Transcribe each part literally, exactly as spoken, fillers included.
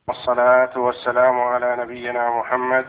والصلاة والسلام على نبينا محمد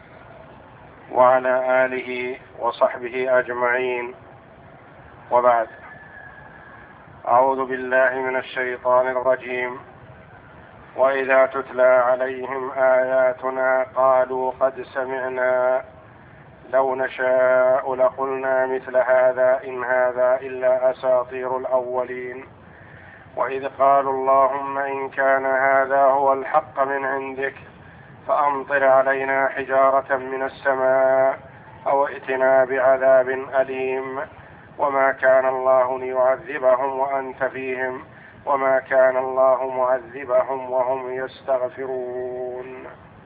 وعلى آله وصحبه أجمعين، وبعد. أعوذ بالله من الشيطان الرجيم. وإذا تتلى عليهم آياتنا قالوا قد سمعنا لو نشاء لقلنا مثل هذا إن هذا إلا أساطير الأولين. وإذ قالوا اللهم إن كان هذا هو الحق من عندك فأمطر علينا حجارة من السماء أو ائتنا بعذاب أليم. وما كان الله ليعذبهم وأنت فيهم وما كان الله معذبهم وهم يستغفرون.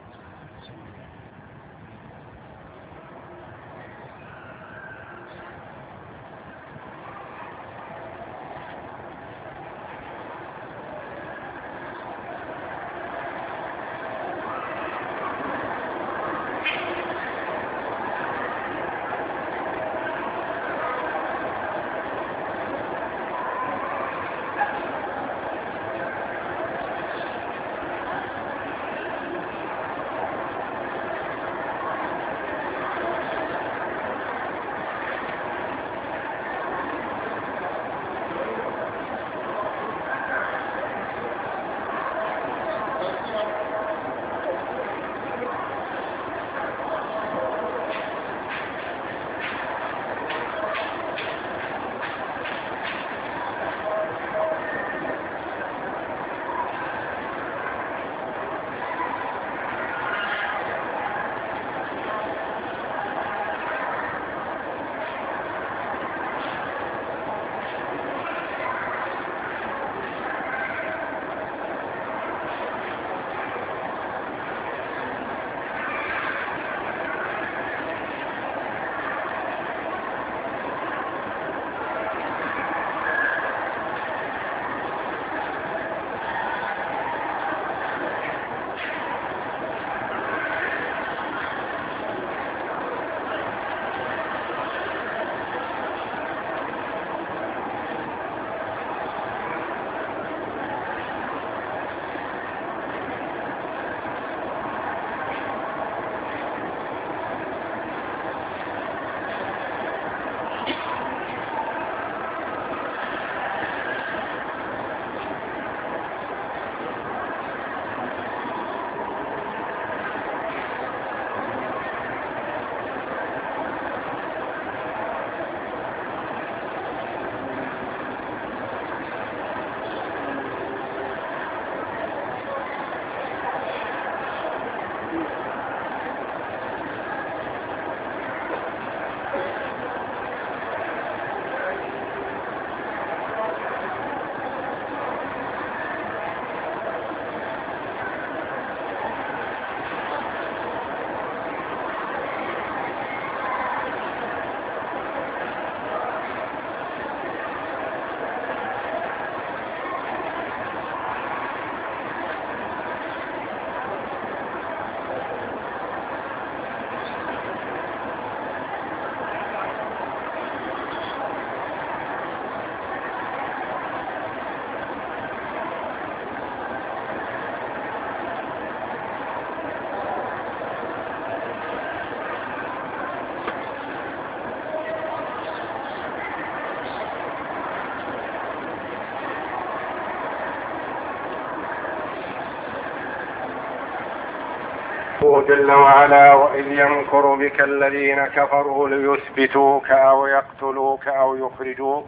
جل وعلا: وإذ يمكر بك الذين كفروا ليثبتوك أو يقتلوك أو يخرجوك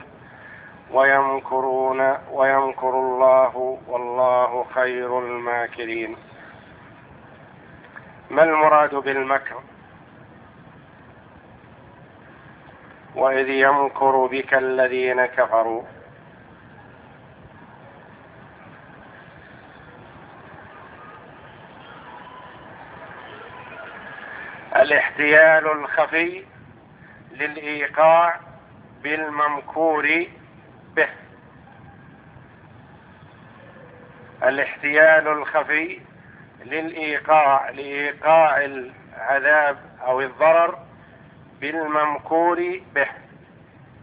ويمكرون ويمكر الله والله خير الماكرين. ما المراد بالمكر؟ وإذ يمكر بك الذين كفروا، الاحتيال الخفي للإيقاع بالممكور به. الاحتيال الخفي للإيقاع لإيقاع العذاب أو الضرر بالممكور به.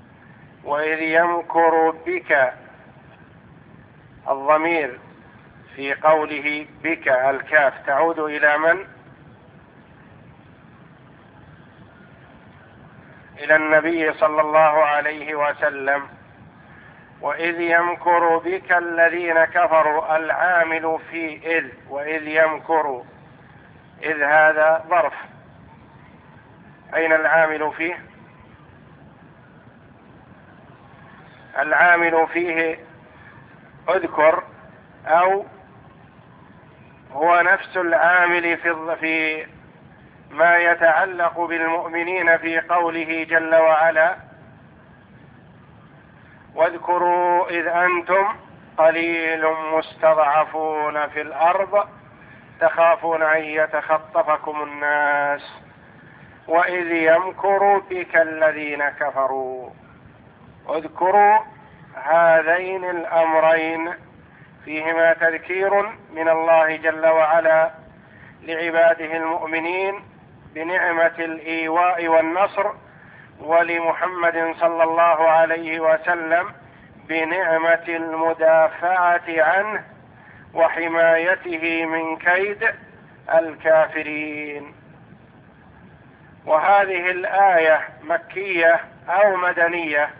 وإذ يمكر بك، الضمير في قوله بك، الكاف تعود إلى من؟ إلى النبي صلى الله عليه وسلم. وإذ يمكر بك الذين كفروا، العامل في إذ، وإذ يمكر، إذ هذا ظرف، أين العامل فيه؟ العامل فيه اذكر، أو هو نفس العامل في في ما يتعلق بالمؤمنين في قوله جل وعلا: واذكروا إذ أنتم قليل مستضعفون في الأرض تخافون أن يتخطفكم الناس وإذ يمكر بك الذين كفروا. اذكروا هذين الأمرين فيهما تذكير من الله جل وعلا لعباده المؤمنين بنعمة الإيواء والنصر، ولمحمد صلى الله عليه وسلم بنعمة المدافعة عنه وحمايته من كيد الكافرين. وهذه الآية مكية أو مدنية؟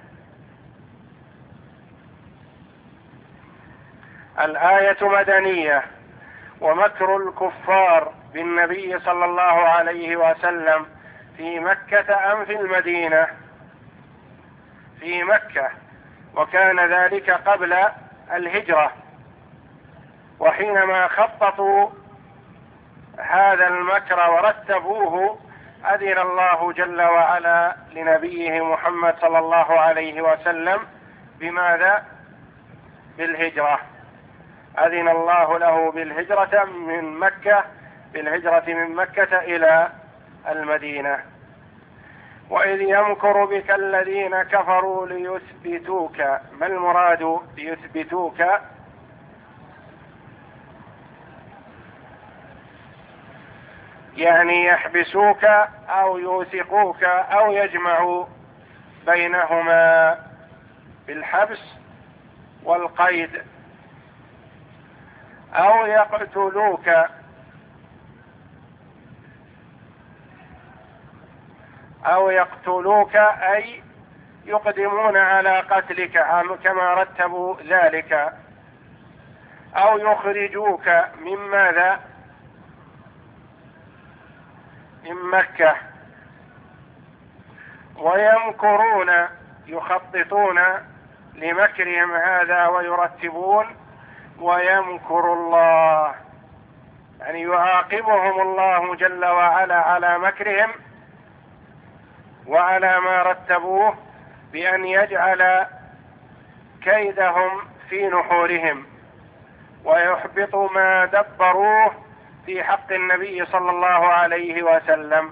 الآية مدنية. ومكر الكفار بالنبي صلى الله عليه وسلم في مكة أم في المدينة؟ في مكة، وكان ذلك قبل الهجرة. وحينما خططوا هذا المكر ورتبوه أذن الله جل وعلا لنبيه محمد صلى الله عليه وسلم بماذا؟ بالهجرة. أذن الله له بالهجرة من مكة بالهجرة من مكة إلى المدينة. وإذ يمكر بك الذين كفروا ليثبتوك، ما المراد ليثبتوك؟ يعني يحبسوك أو يوثقوك أو يجمعوا بينهما بالحبس والقيد، أو يقتلوك أو يقتلوك أي يقدمون على قتلك كما رتبوا ذلك، أو يخرجوك من ماذا؟ من مكة. ويمكرون يخططون لمكرهم هذا ويرتبون، ويمكر الله يعني يعاقبهم الله جل وعلا على مكرهم وعلى ما رتبوه بأن يجعل كيدهم في نحورهم ويحبط ما دبروه في حق النبي صلى الله عليه وسلم.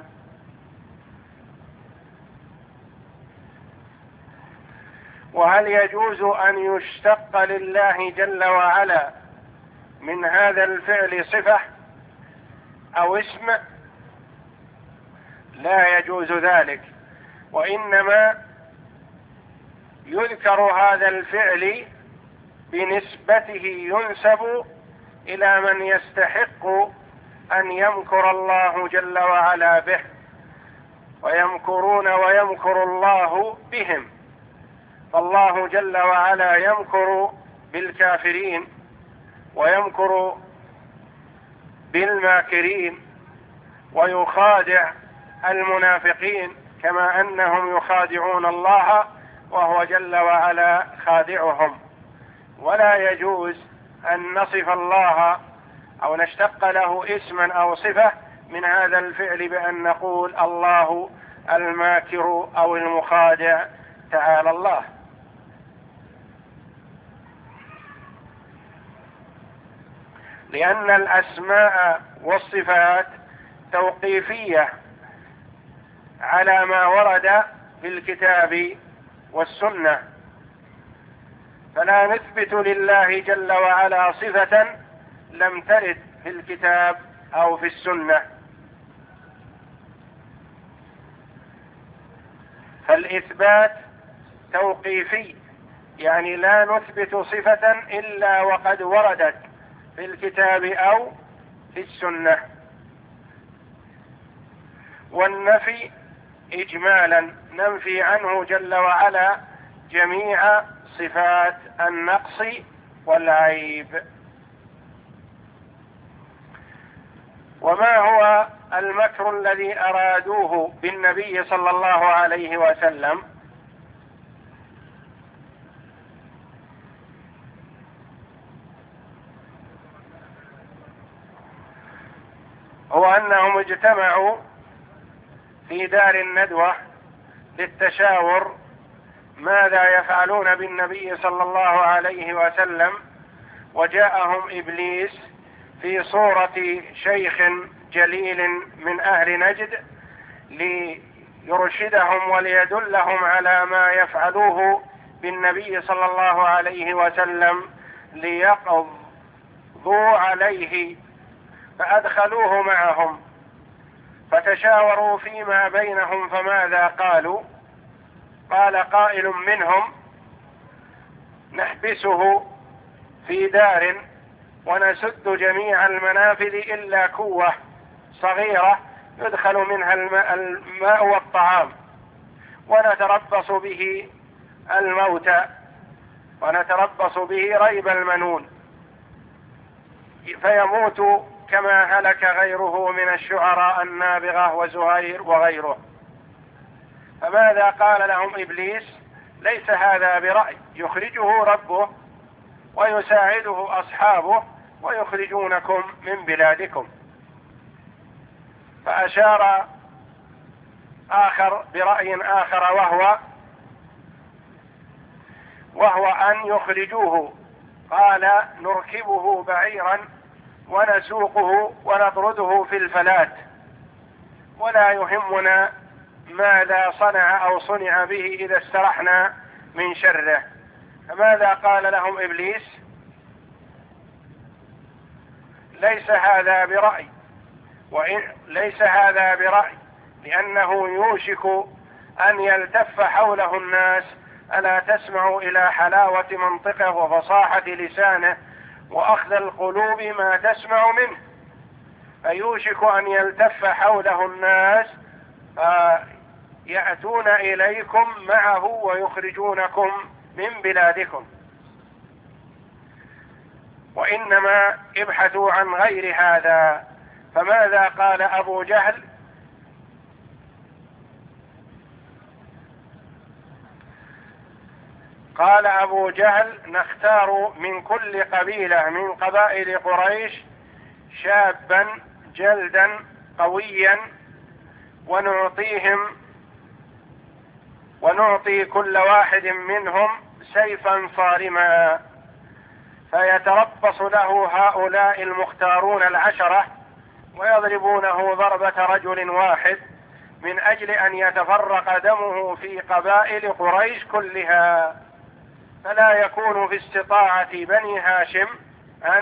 وهل يجوز أن يشتق لله جل وعلا من هذا الفعل صفة أو اسم؟ لا يجوز ذلك، وإنما يذكر هذا الفعل بنسبته، ينسب إلى من يستحق أن يمكر الله جل وعلا به، ويمكرون ويمكر الله بهم. فالله جل وعلا يمكر بالكافرين ويمكر بالماكرين ويخادع المنافقين كما أنهم يخادعون الله وهو جل وعلا خادعهم. ولا يجوز أن نصف الله أو نشتق له اسما أو صفة من هذا الفعل بأن نقول الله الماكر أو المخادع، تعالى الله. لأن الأسماء والصفات توقيفية على ما ورد في الكتاب والسنة، فلا نثبت لله جل وعلا صفة لم ترد في الكتاب أو في السنة. فالإثبات توقيفي، يعني لا نثبت صفة إلا وقد وردت في الكتاب أو في السنة. والنفي إجمالا ننفي عنه جل وعلا جميع صفات النقص والعيب. وما هو المكر الذي أرادوه بالنبي صلى الله عليه وسلم؟ هو أنهم اجتمعوا في دار الندوة للتشاور ماذا يفعلون بالنبي صلى الله عليه وسلم، وجاءهم إبليس في صورة شيخ جليل من أهل نجد ليرشدهم وليدلهم على ما يفعلوه بالنبي صلى الله عليه وسلم ليقضوا عليه، فأدخلوه معهم فتشاوروا فيما بينهم. فماذا قالوا؟ قال قائل منهم: نحبسه في دار ونسد جميع المنافذ إلا كوة صغيرة يدخل منها الماء, الماء والطعام، ونتربص به الموت ونتربص به ريب المنون فيموت كما هلك غيره من الشعراء النابغة وزهير وغيره. فماذا قال لهم إبليس؟ ليس هذا برأي، يخرجه ربه ويساعده أصحابه ويخرجونكم من بلادكم. فأشار آخر برأي آخر وهو وهو أن يخرجوه. قال: نركبه بعيرا ونسوقه ونطرده في الفلات ولا يهمنا ماذا صنع أو صنع به إذا استرحنا من شره. فماذا قال لهم إبليس؟ ليس هذا برأي، وإن ليس هذا برأي لأنه يوشك أن يلتف حوله الناس. ألا تسمعوا إلى حلاوة منطقه وفصاحة لسانه وأخذ القلوب ما تسمع منه؟ فيوشك أن يلتف حوله الناس فيأتون إليكم معه ويخرجونكم من بلادكم. وإنما ابحثوا عن غير هذا. فماذا قال أبو جهل؟ قال أبو جهل: نختار من كل قبيلة من قبائل قريش شابا جلدا قويا ونعطيهم ونعطي كل واحد منهم سيفا صارما، فيتربص له هؤلاء المختارون العشرة ويضربونه ضربة رجل واحد من أجل أن يتفرق دمه في قبائل قريش كلها، فلا يكون في استطاعة بني هاشم أن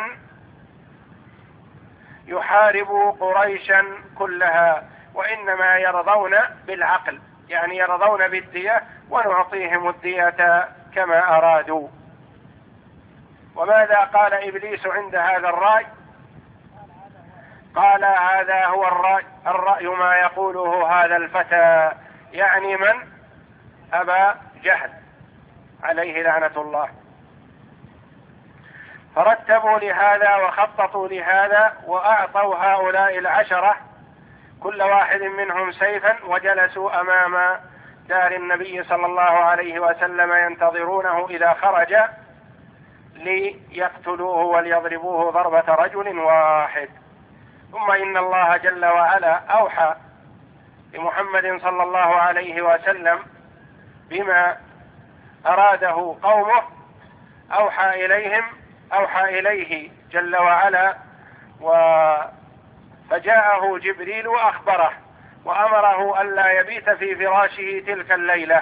يحاربوا قريشا كلها، وإنما يرضون بالعقل، يعني يرضون بالدية ونعطيهم الدية كما أرادوا. وماذا قال إبليس عند هذا الرأي؟ قال: هذا هو الرأي الرأي ما يقوله هذا الفتى، يعني من؟ أبا جهل عليه لعنة الله. فرتبوا لهذا وخططوا لهذا وأعطوا هؤلاء العشرة كل واحد منهم سيفا، وجلسوا أمام دار النبي صلى الله عليه وسلم ينتظرونه إذا خرج ليقتلوه وليضربوه ضربة رجل واحد. ثم إن الله جل وعلا أوحى لمحمد صلى الله عليه وسلم بما أراده قومه، أوحى إليهم أوحى إليه جل وعلا، فجاءه جبريل وأخبره وأمره ألا يبيت في فراشه تلك الليلة.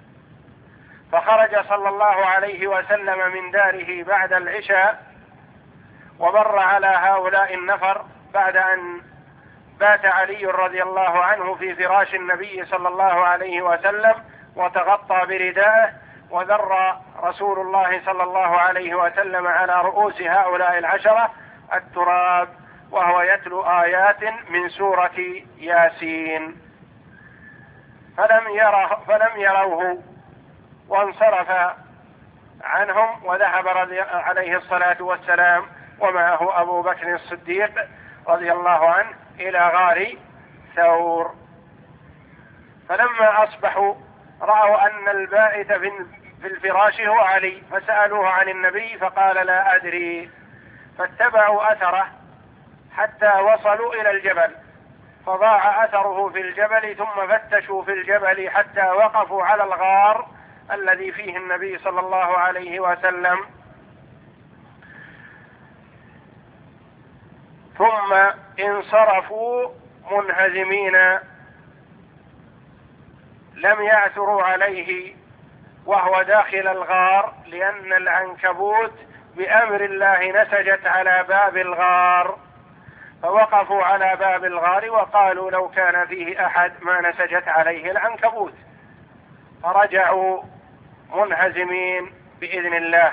فخرج صلى الله عليه وسلم من داره بعد العشاء ومر على هؤلاء النفر بعد أن بات علي رضي الله عنه في فراش النبي صلى الله عليه وسلم وتغطى برداءه، وذر رسول الله صلى الله عليه وسلم على رؤوس هؤلاء العشرة التراب وهو يتلو آيات من سورة ياسين، فلم يره فلم يروه وانصرف عنهم، وذهب رضي عليه الصلاة والسلام ومعه أبو بكر الصديق رضي الله عنه إلى غار ثور. فلما أصبحوا رأوا أن البائت في الفراش هو علي، فسألوه عن النبي فقال لا أدري، فاتبعوا أثره حتى وصلوا إلى الجبل، فضاع أثره في الجبل، ثم فتشوا في الجبل حتى وقفوا على الغار الذي فيه النبي صلى الله عليه وسلم، ثم انصرفوا منهزمين، لم يعثروا عليه وهو داخل الغار، لأن العنكبوت بأمر الله نسجت على باب الغار، فوقفوا على باب الغار وقالوا لو كان فيه أحد ما نسجت عليه العنكبوت، فرجعوا منهزمين بإذن الله.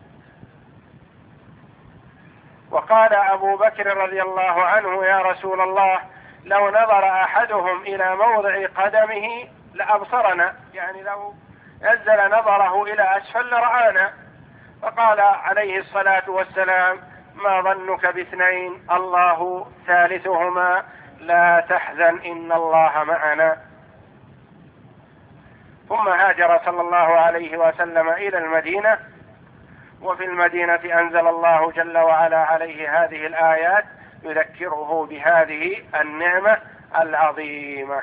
وقال أبو بكر رضي الله عنه يا رسول الله لو نظر أحدهم إلى موضع قدمه لأبصرنا، يعني لو نزل نظره إلى أسفل لرآنا. فقال عليه الصلاة والسلام ما ظنك باثنين الله ثالثهما لا تحزن إن الله معنا. ثم هاجر صلى الله عليه وسلم إلى المدينة، وفي المدينة أنزل الله جل وعلا عليه هذه الآيات يذكره بهذه النعمة العظيمة.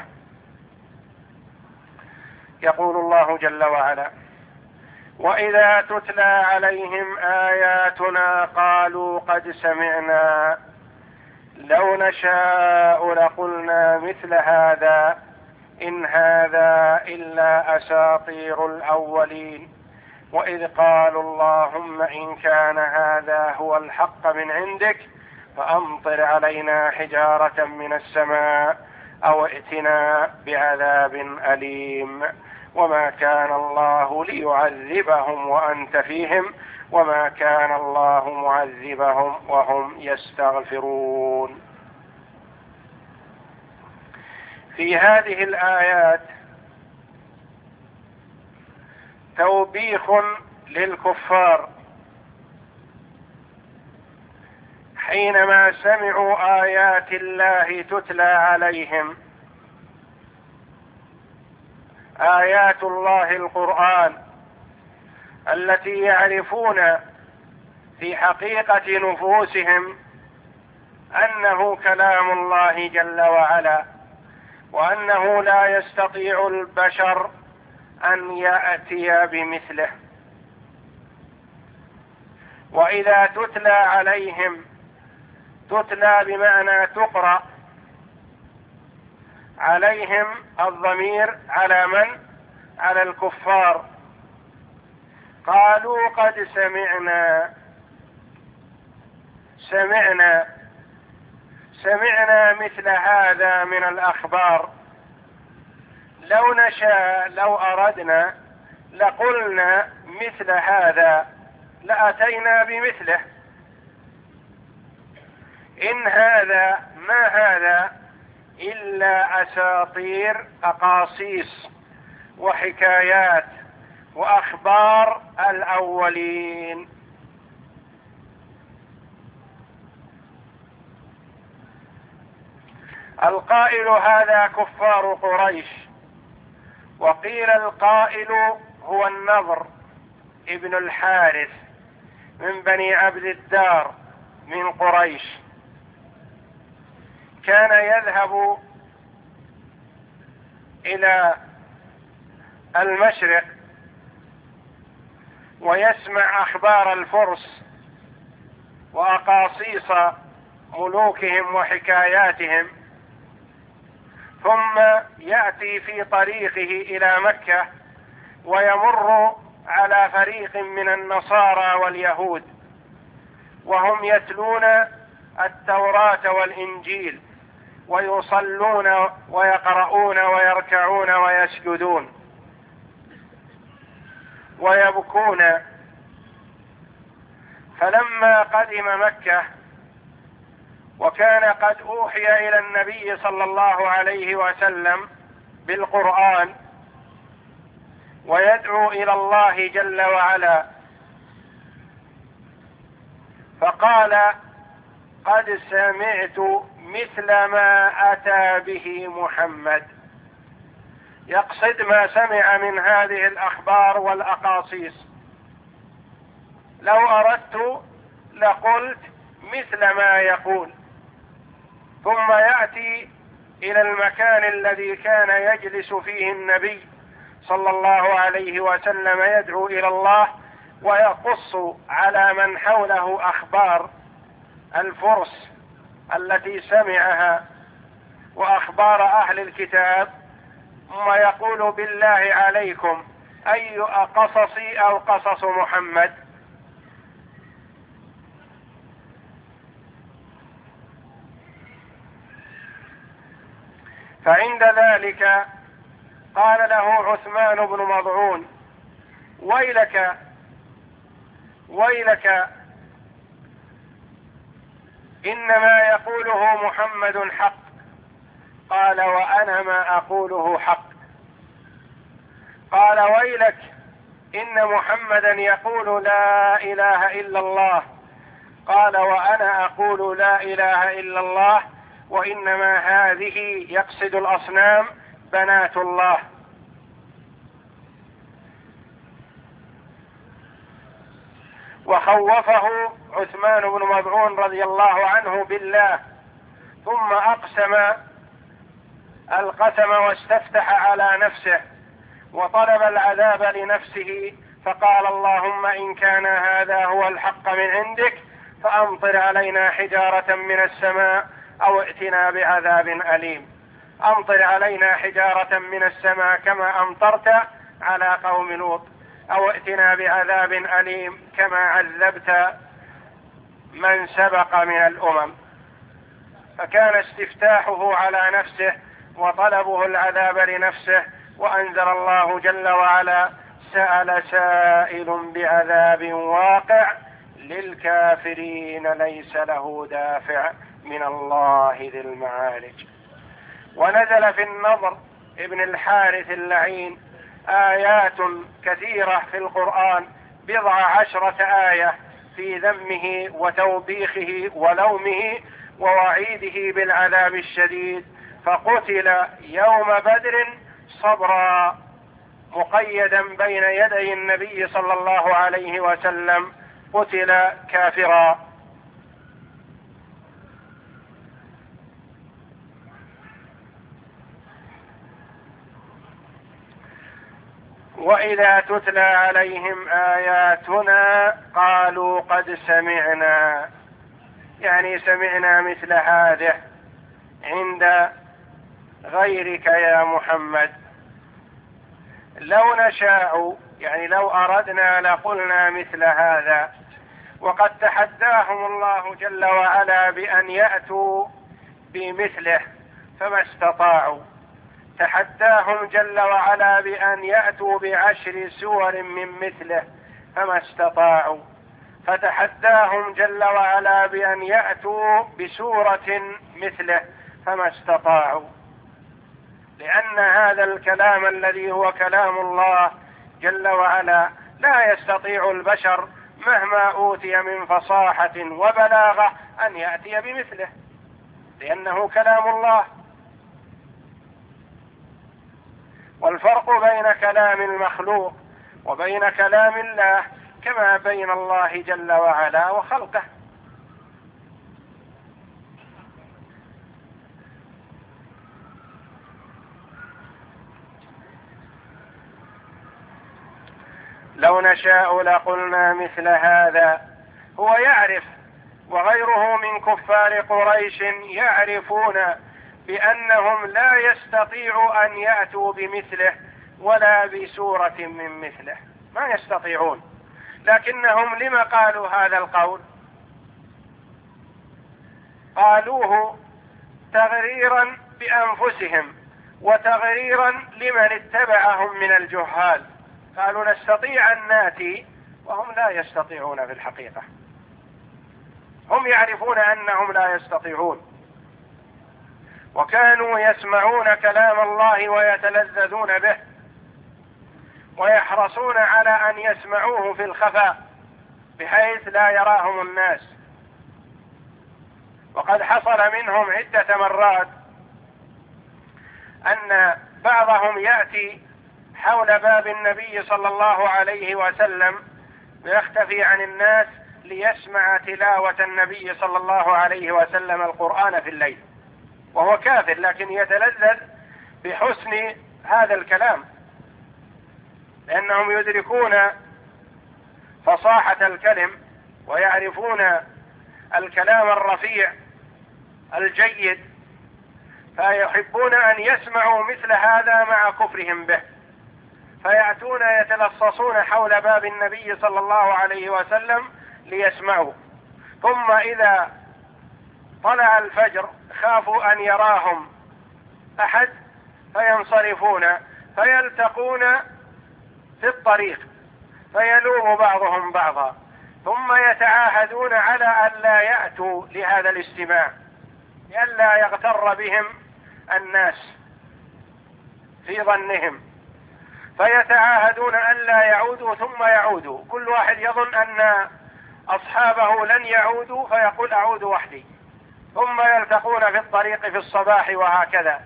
يقول الله جل وعلا وإذا تتلى عليهم آياتنا قالوا قد سمعنا لو نشاء لقلنا مثل هذا إن هذا إلا أساطير الأولين وإذ قالوا اللهم إن كان هذا هو الحق من عندك فأمطر علينا حجارة من السماء أو ائتنا بعذاب أليم وما كان الله ليعذبهم وأنت فيهم وما كان الله معذبهم وهم يستغفرون. في هذه الآيات توبيخ للكفار حينما سمعوا آيات الله تتلى عليهم، آيات الله القرآن التي يعرفون في حقيقة نفوسهم أنه كلام الله جل وعلا، وأنه لا يستطيع البشر أن يأتي بمثله. وإذا تتلى عليهم، تتلى بمعنى تقرأ عليهم، الضمير على من؟ على الكفار. قالوا قد سمعنا، سمعنا سمعنا مثل هذا من الأخبار، لو نشاء لو أردنا لقلنا مثل هذا لأتينا بمثله إن هذا ما هذا إلا أساطير أقاصيص وحكايات وأخبار الأولين. القائل هذا كفار قريش، وقيل القائل هو النضر ابن الحارث من بني عبد الدار من قريش، كان يذهب إلى المشرق ويسمع أخبار الفرس وأقاصيص ملوكهم وحكاياتهم، ثم يأتي في طريقه إلى مكة ويمر على فريق من النصارى واليهود وهم يتلون التوراة والإنجيل ويصلون ويقرؤون ويركعون ويسجدون ويبكون. فلما قدم مكة وكان قد أوحي إلى النبي صلى الله عليه وسلم بالقرآن ويدعو إلى الله جل وعلا، فقال قد سمعت مثل ما أتى به محمد، يقصد ما سمع من هذه الأخبار والأقاصيص. لو أردت لقلت مثل ما يقول. ثم يأتي إلى المكان الذي كان يجلس فيه النبي صلى الله عليه وسلم يدعو إلى الله، ويقص على من حوله أخبار الفرس التي سمعها وأخبار أهل الكتاب، ثم يقول بالله عليكم أي قصصي أو قصص محمد؟ فعند ذلك قال له عثمان بن مظعون ويلك ويلك إنما يقوله محمد حق. قال وأنا ما أقوله حق. قال ويلك إن محمدا يقول لا إله إلا الله. قال وأنا أقول لا إله إلا الله، وإنما هذه يقصد الأصنام بنات الله. وخوفه عثمان بن مظعون رضي الله عنه بالله، ثم أقسم القسم واستفتح على نفسه وطلب العذاب لنفسه، فقال اللهم إن كان هذا هو الحق من عندك فأمطر علينا حجارة من السماء أو ائتنا بعذاب أليم. أمطر علينا حجارة من السماء كما أمطرت على قوم لوط، أو ائتنا بعذاب أليم كما عذبت من سبق من الأمم. فكان استفتاحه على نفسه وطلبه العذاب لنفسه، وأنزل الله جل وعلا سأل سائل بعذاب واقع للكافرين ليس له دافع من الله ذي المعارج. ونزل في النضر ابن الحارث اللعين آيات كثيرة في القرآن، بضع عشرة آية في ذمه وتوبيخه ولومه ووعيده بالعذاب الشديد، فقتل يوم بدر صبرا مقيدا بين يدي النبي صلى الله عليه وسلم، قتل كافرا. وإذا تتلى عليهم آياتنا قالوا قد سمعنا، يعني سمعنا مثل هذه عند غيرك يا محمد. لو نشاء يعني لو أردنا لقلنا مثل هذا. وقد تحداهم الله جل وعلا بأن يأتوا بمثله فما استطاعوا. تحداهم جل وعلا بأن يأتوا بعشر سور من مثله فما استطاعوا. فتحداهم جل وعلا بأن يأتوا بسورة مثله فما استطاعوا، لأن هذا الكلام الذي هو كلام الله جل وعلا لا يستطيع البشر مهما أوتي من فصاحة وبلاغة أن يأتي بمثله، لأنه كلام الله. والفرق بين كلام المخلوق وبين كلام الله كما بين الله جل وعلا وخلقه. لو نشاء لقلنا مثل هذا. هو يعرف وغيره من كفار قريش يعرفون بأنهم لا يستطيعوا أن يأتوا بمثله ولا بسورة من مثله، ما يستطيعون. لكنهم لما قالوا هذا القول؟ قالوه تغريرا بأنفسهم وتغريرا لمن اتبعهم من الجهال. قالوا نستطيع أن ناتي وهم لا يستطيعون في الحقيقة. هم يعرفون أنهم لا يستطيعون، وكانوا يسمعون كلام الله ويتلذذون به ويحرصون على أن يسمعوه في الخفاء بحيث لا يراهم الناس. وقد حصل منهم عدة مرات أن بعضهم يأتي حول باب النبي صلى الله عليه وسلم ويختفي عن الناس ليسمع تلاوة النبي صلى الله عليه وسلم القرآن في الليل، وهو كافر لكن يتلذذ بحسن هذا الكلام، لأنهم يدركون فصاحة الكلم ويعرفون الكلام الرفيع الجيد، فيحبون أن يسمعوا مثل هذا مع كفرهم به، فيأتون يتلصصون حول باب النبي صلى الله عليه وسلم ليسمعوا. ثم إذا طلع الفجر خافوا أن يراهم أحد فينصرفون فيلتقون في الطريق فيلوم بعضهم بعضا، ثم يتعاهدون على أن لا يأتوا لهذا الاستماع لئلا يغتر بهم الناس في ظنهم، فيتعاهدون أن لا يعودوا ثم يعودوا، كل واحد يظن أن أصحابه لن يعودوا فيقول أعود وحدي، ثم يلتقون في الطريق في الصباح وهكذا،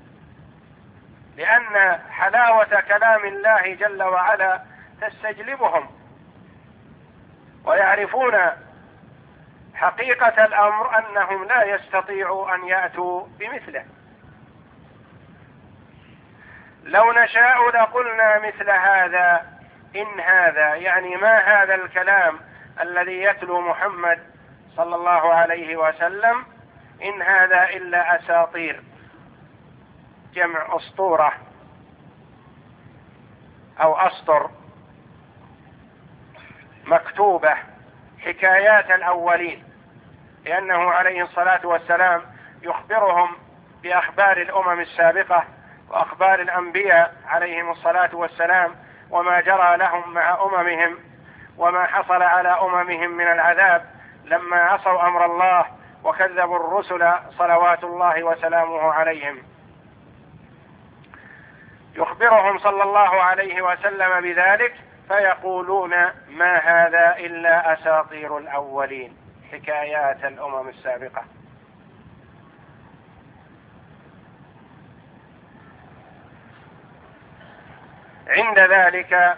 لأن حلاوة كلام الله جل وعلا تستجلبهم ويعرفون حقيقة الأمر أنهم لا يستطيعوا أن يأتوا بمثله. لو نشاء لقلنا مثل هذا إن هذا، يعني ما هذا الكلام الذي يتلو محمد صلى الله عليه وسلم، إن هذا إلا أساطير، جمع أسطورة أو أسطر، مكتوبة، حكايات الأولين، لأنه عليه الصلاة والسلام يخبرهم بأخبار الأمم السابقة وأخبار الأنبياء عليهم الصلاة والسلام وما جرى لهم مع أممهم وما حصل على أممهم من العذاب لما عصوا أمر الله وكذبوا الرسل صلوات الله وسلامه عليهم. يخبرهم صلى الله عليه وسلم بذلك فيقولون ما هذا إلا أساطير الأولين، حكايات الأمم السابقة. عند ذلك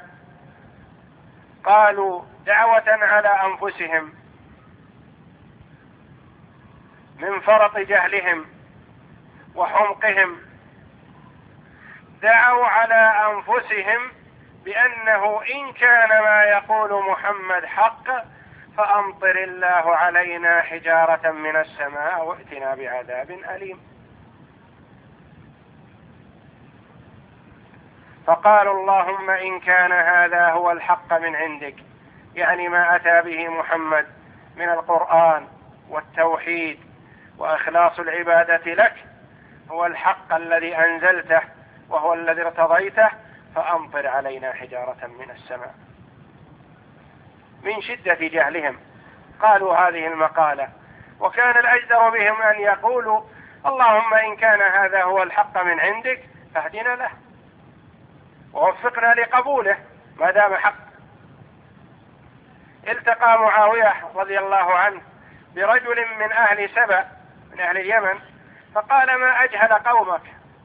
قالوا دعوة على أنفسهم من فرط جهلهم وحمقهم، دعوا على أنفسهم بأنه إن كان ما يقول محمد حق فأمطر الله علينا حجارة من السماء وائتنا بعذاب أليم. فقالوا اللهم إن كان هذا هو الحق من عندك، يعني ما أتى به محمد من القرآن والتوحيد وإخلاص العبادة لك هو الحق الذي أنزلته وهو الذي ارتضيته، فأمطر علينا حجارة من السماء. من شدة جهلهم قالوا هذه المقالة، وكان الأجدر بهم أن يقولوا اللهم إن كان هذا هو الحق من عندك فاهدنا له ووفقنا لقبوله ما دام حق. التقى معاوية رضي الله عنه برجل من أهل سبأ من أهل اليمن فقال ما أجهل قومك،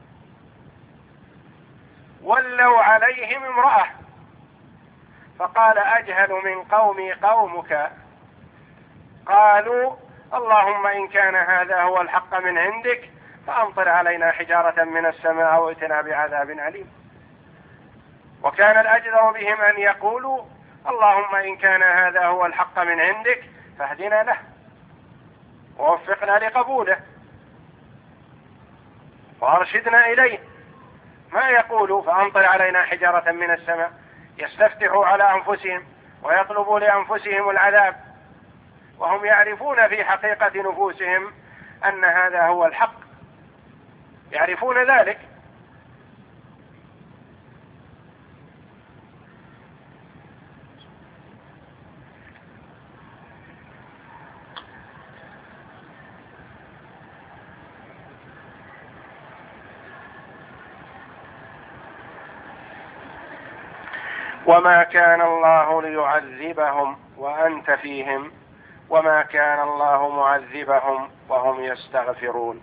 ولوا عليهم امرأة، فقال أجهل من قومي قومك. قالوا اللهم إن كان هذا هو الحق من عندك فأمطر علينا حجارة من السماء وائتنا بعذاب أليم. وكان الأجدر بهم أن يقولوا اللهم إن كان هذا هو الحق من عندك فاهدنا له ووفقنا لقبوله وأرشدنا إليه. ما يقولوا فأمطر علينا حجارة من السماء، يستفتحوا على أنفسهم ويطلبوا لأنفسهم العذاب وهم يعرفون في حقيقة نفوسهم أن هذا هو الحق، يعرفون ذلك. وما كان الله ليعذبهم وأنت فيهم وما كان الله معذبهم وهم يستغفرون.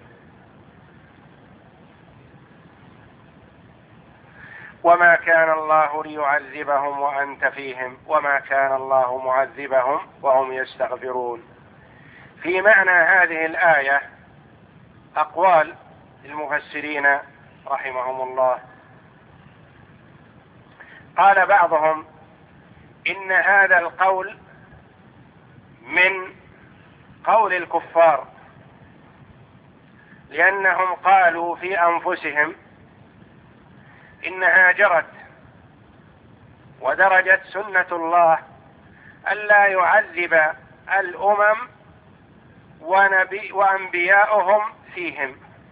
وما كان الله ليعذبهم وأنت فيهم وما كان الله معذبهم وهم يستغفرون. في معنى هذه الآية أقوال المفسرين رحمهم الله. قال بعضهم إن هذا القول من قول الكفار، لأنهم قالوا في أنفسهم إنها جرت ودرجت سنة الله ألا يعذب الأمم ونبي وأنبياؤهم فيهم،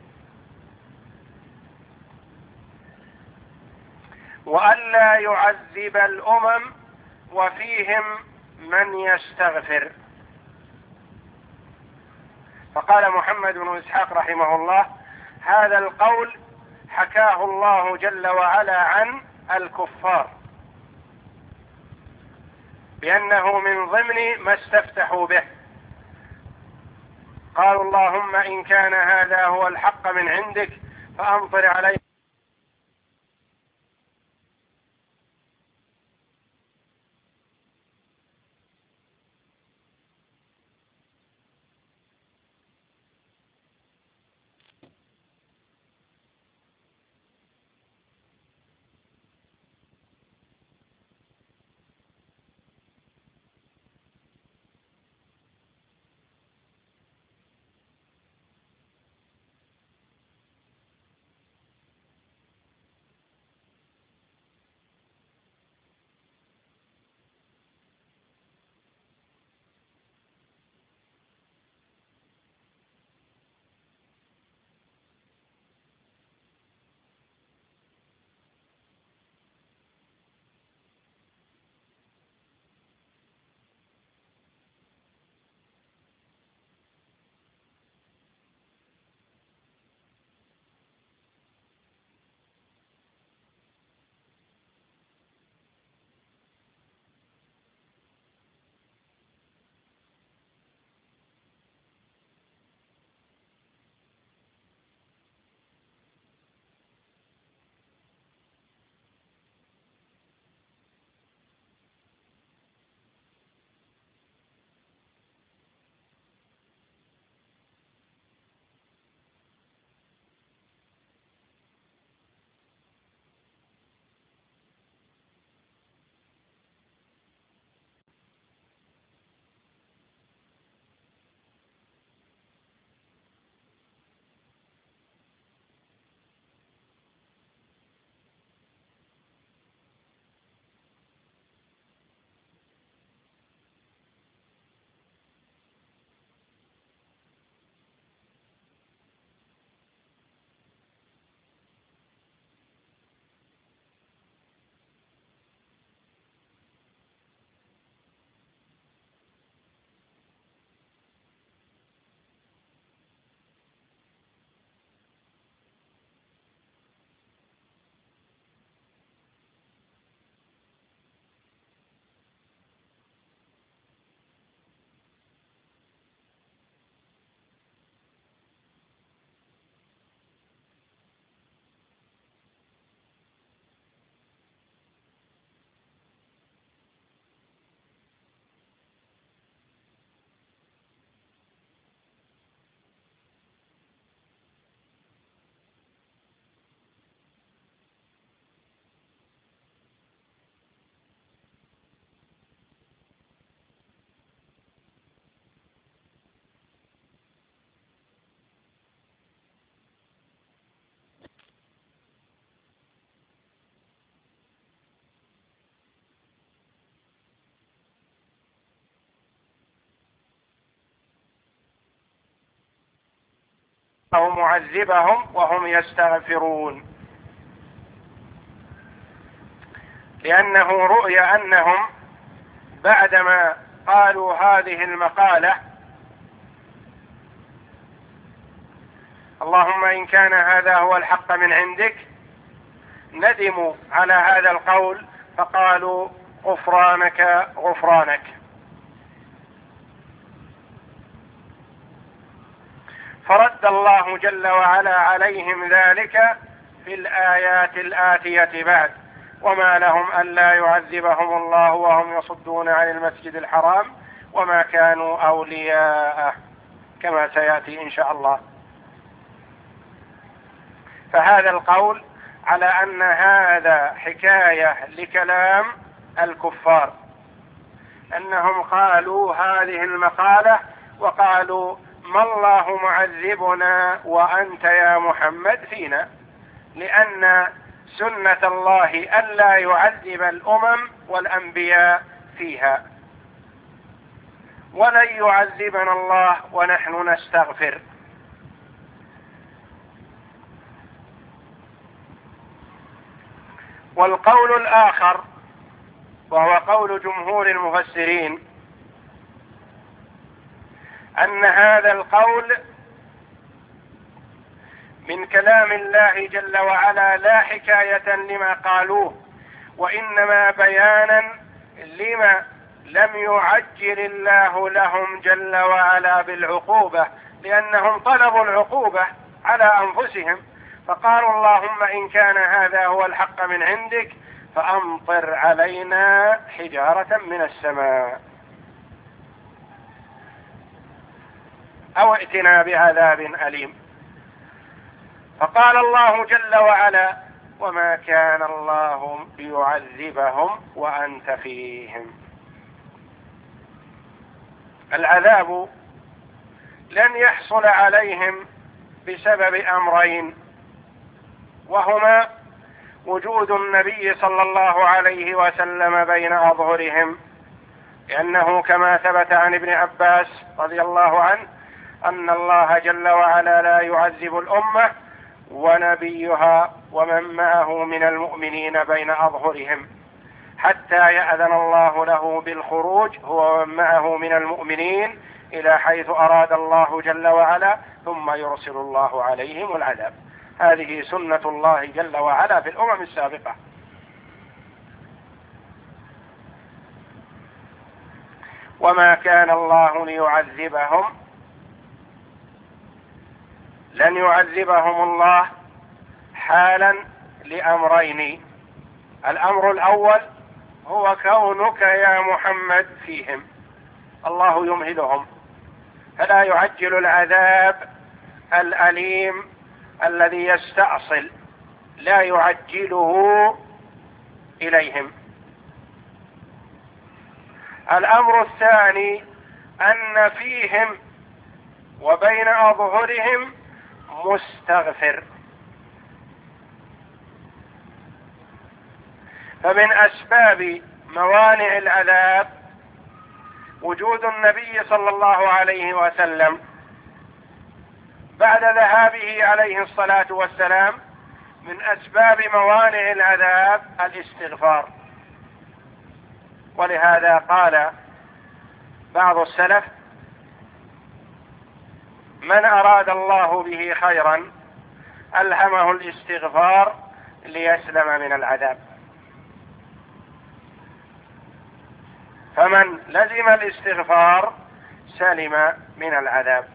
وألا يعذب الأمم وفيهم من يستغفر. فقال محمد بن إسحاق رحمه الله هذا القول حكاه الله جل وعلا عن الكفار بأنه من ضمن ما استفتحوا به. قالوا اللهم إن كان هذا هو الحق من عندك فأمطر علينا أو معذبهم وهم يستغفرون، لأنه رؤي أنهم بعدما قالوا هذه المقالة اللهم إن كان هذا هو الحق من عندك ندموا على هذا القول فقالوا غفرانك غفرانك. فرد الله جل وعلا عليهم ذلك في الآيات الآتية بعد: وما لهم ألا يعذبهم الله وهم يصدون عن المسجد الحرام وما كانوا أولياءه، كما سيأتي إن شاء الله. فهذا القول على أن هذا حكاية لكلام الكفار، أنهم قالوا هذه المقالة وقالوا: ما الله معذبنا وأنت يا محمد فينا، لأن سنة الله ألا يعذب الأمم والأنبياء فيها، ولن يعذبنا الله ونحن نستغفر. والقول الآخر وهو قول جمهور المفسرين أن هذا القول من كلام الله جل وعلا لا حكاية لما قالوه، وإنما بيانا لما لم يعجل الله لهم جل وعلا بالعقوبة، لأنهم طلبوا العقوبة على أنفسهم، فقالوا: اللهم إن كان هذا هو الحق من عندك فأمطر علينا حجارة من السماء أو ائتنا بعذاب أليم. فقال الله جل وعلا: وما كان الله ليعذبهم وأنت فيهم. العذاب لن يحصل عليهم بسبب أمرين، وهما وجود النبي صلى الله عليه وسلم بين أظهرهم، لأنه كما ثبت عن ابن عباس رضي الله عنه أن الله جل وعلا لا يعذب الأمة ونبيها ومن معه من المؤمنين بين أظهرهم حتى يأذن الله له بالخروج هو ومن معه من المؤمنين إلى حيث أراد الله جل وعلا، ثم يرسل الله عليهم العذاب. هذه سنة الله جل وعلا في الأمم السابقة. وما كان الله ليعذبهم، لن يعذبهم الله حالا لأمرين: الأمر الأول هو كونك يا محمد فيهم، الله يمهلهم فلا يعجل العذاب الأليم الذي يستأصل، لا يعجله إليهم. الأمر الثاني أن فيهم وبين أظهرهم مستغفر، فمن أسباب موانع العذاب وجود النبي صلى الله عليه وسلم بعد ذهابه عليه الصلاة والسلام. من أسباب موانع العذاب الاستغفار، ولهذا قال بعض السلف: من أراد الله به خيرا ألهمه الاستغفار ليسلم من العذاب. فمن لزم الاستغفار سلم من العذاب.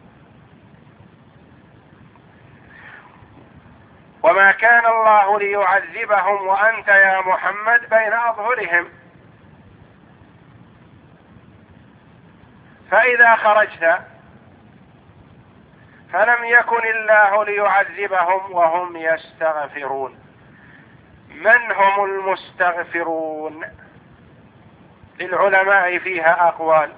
وما كان الله ليعذبهم وأنت يا محمد بين أظهرهم، فإذا خرجت فلم يكن الله ليعذبهم وهم يستغفرون. من هم المستغفرون؟ للعلماء فيها أقوال.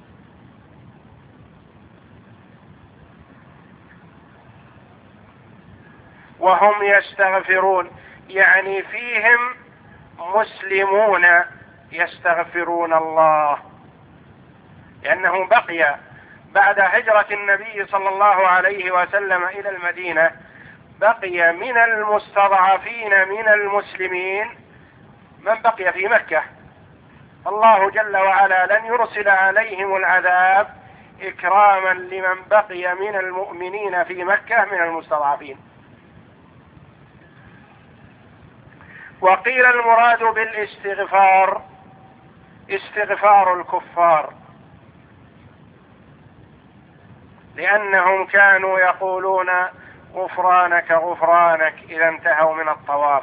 وهم يستغفرون يعني فيهم مسلمون يستغفرون الله، لأنه بقي بعد هجرة النبي صلى الله عليه وسلم إلى المدينة، بقي من المستضعفين من المسلمين من بقي في مكة. الله جل وعلا لن يرسل عليهم العذاب إكراما لمن بقي من المؤمنين في مكة من المستضعفين. وقيل المراد بالاستغفار استغفار الكفار، لأنهم كانوا يقولون غفرانك غفرانك إذا انتهوا من الطواف.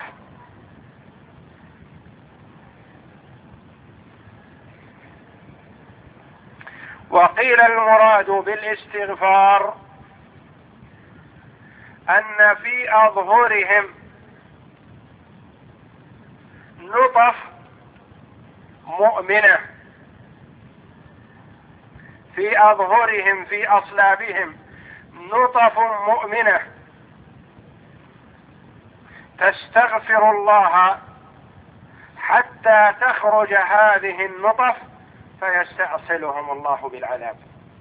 وقيل المراد بالاستغفار أن في أظهرهم نطف مؤمنة، في أظهرهم في أصلابهم نطف مؤمنة تستغفر الله حتى تخرج هذه النطف فيستأصلهم الله بالعذاب.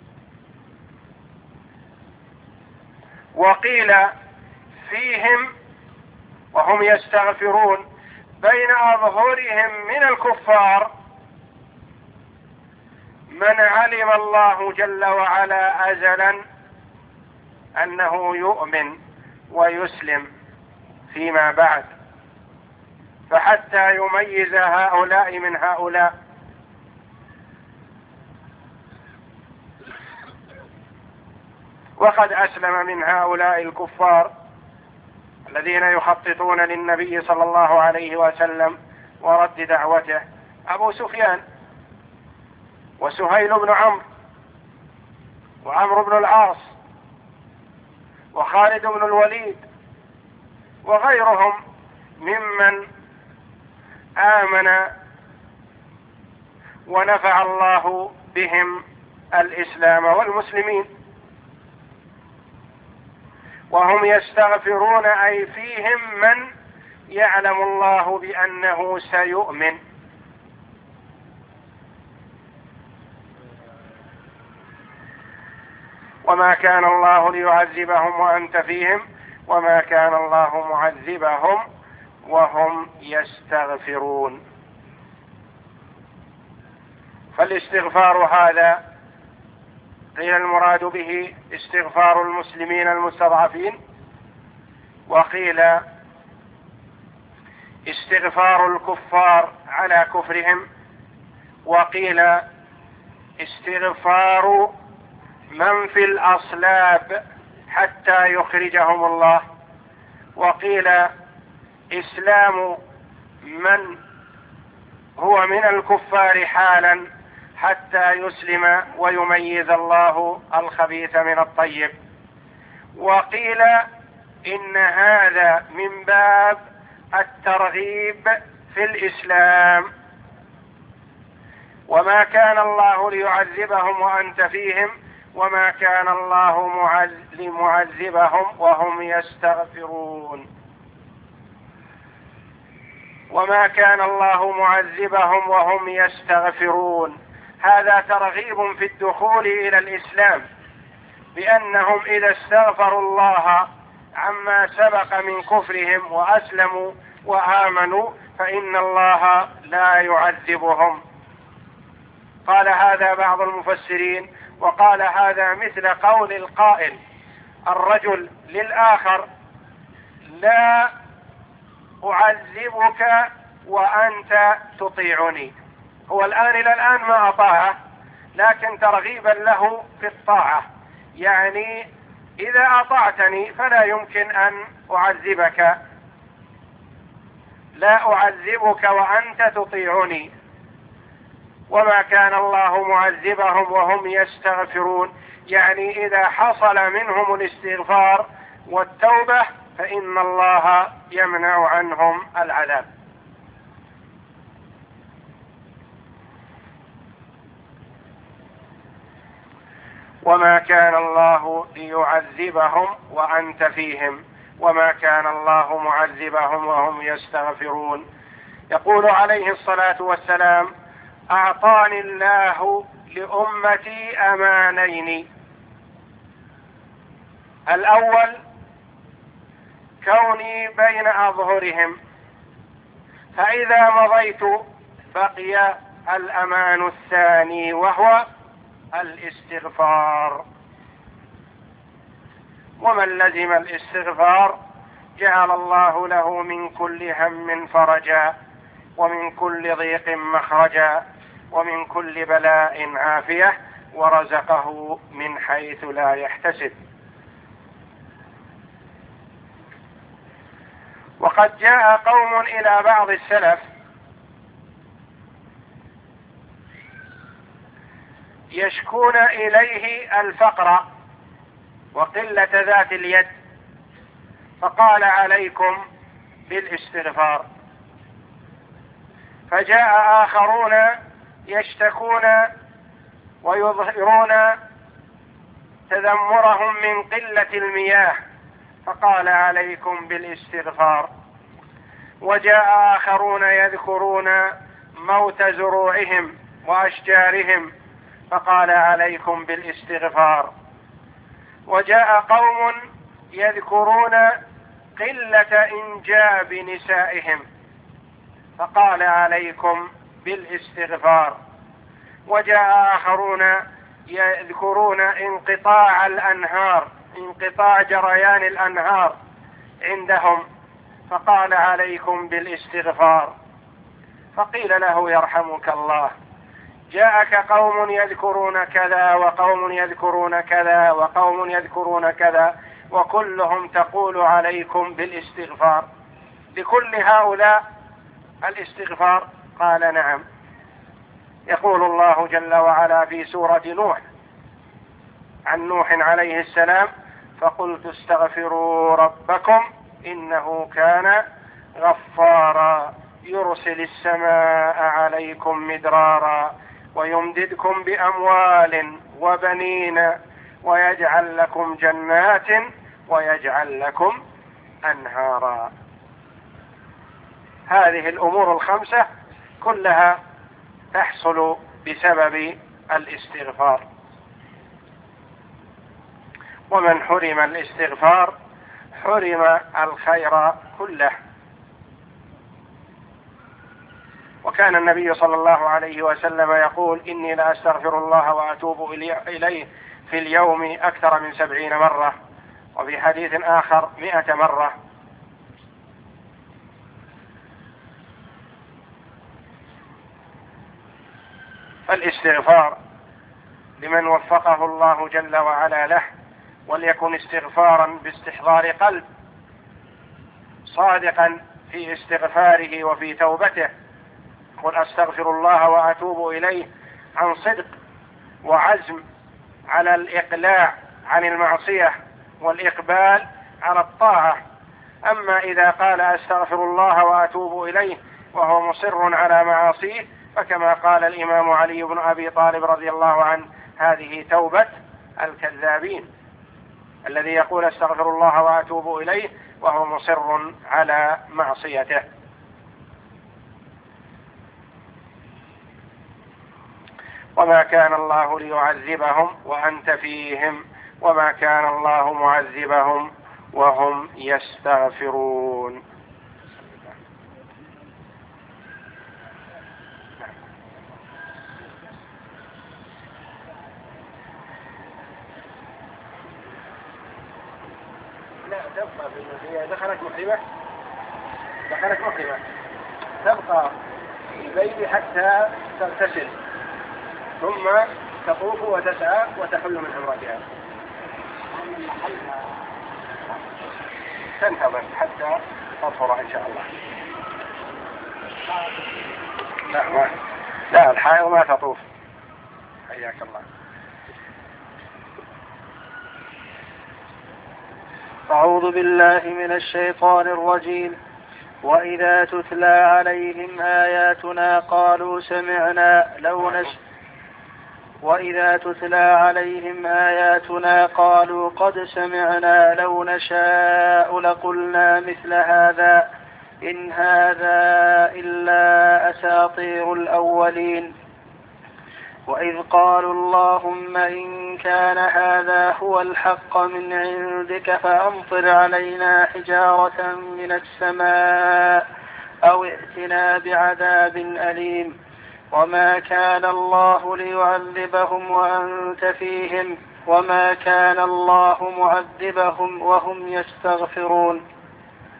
وقيل فيهم وهم يستغفرون بين أظهرهم من الكفار من علم الله جل وعلا أزلا أنه يؤمن ويسلم فيما بعد، فحتى يميز هؤلاء من هؤلاء. وقد أسلم من هؤلاء الكفار الذين يخططون للنبي صلى الله عليه وسلم ورد دعوته أبو سفيان وسهيل بن عمرو وعمرو بن العاص وخالد بن الوليد وغيرهم ممن آمن ونفع الله بهم الإسلام والمسلمين. وهم يستغفرون أي فيهم من يعلم الله بأنه سيؤمن. وما كان الله ليعذبهم وأنت فيهم وما كان الله معذبهم وهم يستغفرون. فالاستغفار هذا قيل المراد به استغفار المسلمين المستضعفين، وقيل استغفار الكفار على كفرهم، وقيل استغفار من في الأصلاب حتى يخرجهم الله، وقيل إسلام من هو من الكفار حالا حتى يسلم ويميز الله الخبيث من الطيب، وقيل إن هذا من باب الترغيب في الإسلام. وما كان الله ليعذبهم وأنت فيهم وما كان الله لمعذبهم وهم يستغفرون. وما كان الله معذبهم وهم يستغفرون، هذا ترغيب في الدخول إلى الإسلام، بأنهم إذا استغفروا الله عما سبق من كفرهم وأسلموا وآمنوا فإن الله لا يعذبهم. قال هذا بعض المفسرين، وقال هذا مثل قول القائل الرجل للآخر لا أعذبك وأنت تطيعني. هو الآن إلى الآن ما أطاعه، لكن ترغيبا له في الطاعة، يعني إذا أطعتني فلا يمكن أن أعذبك، لا أعذبك وأنت تطيعني. وما كان الله معذبهم وهم يستغفرون، يعني إذا حصل منهم الاستغفار والتوبة فإن الله يمنع عنهم العذاب. وما كان الله ليعذبهم وأنت فيهم وما كان الله معذبهم وهم يستغفرون. يقول عليه الصلاة والسلام: أعطاني الله لأمتي أمانين، الأول كوني بين أظهرهم، فإذا مضيت بقي الأمان الثاني وهو الاستغفار. ومن لزم الاستغفار جعل الله له من كل هم فرجا، ومن كل ضيق مخرجا، ومن كل بلاء عافية، ورزقه من حيث لا يحتسب. وقد جاء قوم إلى بعض السلف يشكون إليه الفقر وقلة ذات اليد، فقال عليكم بالاستغفار. فجاء آخرون يشتكون ويظهرون تذمرهم من قلة المياه، فقال عليكم بالاستغفار. وجاء آخرون يذكرون موت زروعهم وأشجارهم، فقال عليكم بالاستغفار. وجاء قوم يذكرون قلة إنجاب نسائهم، فقال عليكم بالاستغفار. وجاء آخرون يذكرون انقطاع الأنهار، انقطاع جريان الأنهار عندهم، فقال عليكم بالاستغفار. فقيل له يرحمك الله، جاءك قوم يذكرون كذا وقوم يذكرون كذا وقوم يذكرون كذا، وكلهم تقول عليكم بالاستغفار، لكل هؤلاء الاستغفار؟ قال نعم. يقول الله جل وعلا في سورة نوح عن نوح عليه السلام: فقلت استغفروا ربكم إنه كان غفارا يرسل السماء عليكم مدرارا ويمددكم بأموال وبنين ويجعل لكم جنات ويجعل لكم أنهارا. هذه الأمور الخمسة كلها تحصل بسبب الاستغفار، ومن حرم الاستغفار حرم الخير كله. وكان النبي صلى الله عليه وسلم يقول: إني لا أستغفر الله وأتوب إليه في اليوم أكثر من سبعين مرة، وفي حديث آخر مئة مرة. فالاستغفار لمن وفقه الله جل وعلا له، وليكن استغفارا باستحضار قلب صادقا في استغفاره وفي توبته. قل أستغفر الله وأتوب إليه عن صدق وعزم على الإقلاع عن المعصية والإقبال على الطاعة. أما إذا قال أستغفر الله وأتوب إليه وهو مصر على معاصيه، فكما قال الإمام علي بن أبي طالب رضي الله عنه: هذه توبة الكذابين، الذي يقول أستغفر الله وأتوب إليه وهو مصر على معصيته. وما كان الله ليعذبهم وأنت فيهم وما كان الله معذبهم وهم يستغفرون. لا تبقى في دخلت محرمة دخلت محرمة تبقى في البيت حتى تغتسل، ثم تطوف وتسعى وتحل من عمرتها. تنتظر حتى تطهر إن شاء الله. لا ما لا الحائض ما تطوف. حياك الله. أعوذ بالله من الشيطان الرجيم. وإذا تتلى عليهم آياتنا قالوا سمعنا لو نشاء وإذا تتلى عليهم آياتنا قالوا قد سمعنا لو نشاء لقلنا مثل هذا إن هذا إلا أساطير الأولين. وإذ قالوا اللهم إن كان هذا هو الحق من عندك فأمطر علينا حجارة من السماء أو ائتنا بعذاب أليم. وما كان الله ليعذبهم وأنت فيهم وما كان الله معذبهم وهم يستغفرون.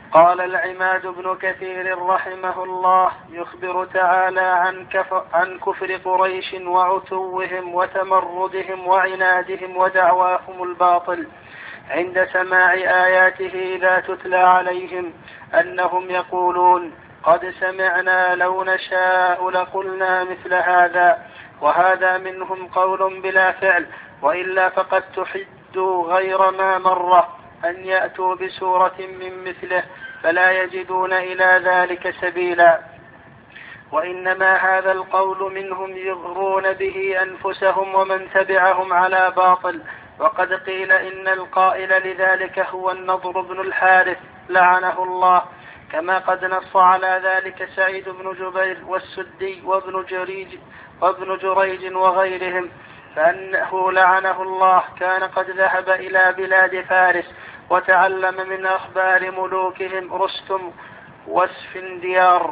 قال العماد بن كثير رحمه الله: يخبر تعالى عن, كفر عن كفر قريش وعتوهم وتمردهم وعنادهم ودعواهم الباطل عند سماع آياته إذا تتلى عليهم، أنهم يقولون: قد سمعنا لو نشاء لقلنا مثل هذا. وهذا منهم قول بلا فعل، وإلا فقد تحدوا غير ما مرة أن يأتوا بسورة من مثله، فلا يجدون إلى ذلك سبيلا. وإنما هذا القول منهم يغرون به أنفسهم ومن تبعهم على باطل. وقد قيل إن القائل لذلك هو النضر بن الحارث لعنه الله، كما قد نص على ذلك سعيد بن جبير والسدي وابن جريج, وابن جريج وغيرهم، فأنه لعنه الله كان قد ذهب إلى بلاد فارس وتعلم من أخبار ملوكهم رستم واسفنديار،